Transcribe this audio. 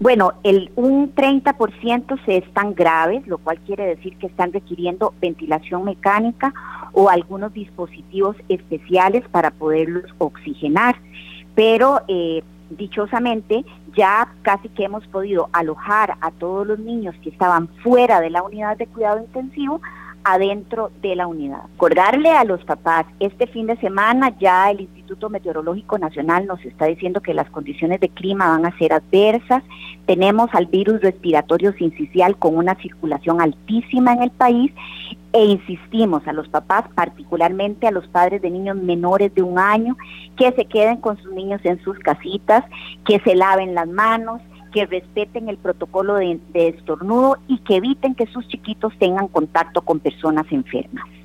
Bueno, un 30% se están graves, lo cual quiere decir que están requiriendo ventilación mecánica o algunos dispositivos especiales para poderlos oxigenar. Pero dichosamente ya casi que hemos podido alojar a todos los niños que estaban fuera de la unidad de cuidado intensivo adentro de la unidad. Recordarle a los papás, este fin de semana ya el Instituto Meteorológico Nacional nos está diciendo que las condiciones de clima van a ser adversas. Tenemos al virus respiratorio sincicial con una circulación altísima en el país e insistimos a los papás, particularmente a los padres de niños menores de 1 año, que se queden con sus niños en sus casitas, que se laven las manos, que respeten el protocolo de estornudo y que eviten que sus chiquitos tengan contacto con personas enfermas.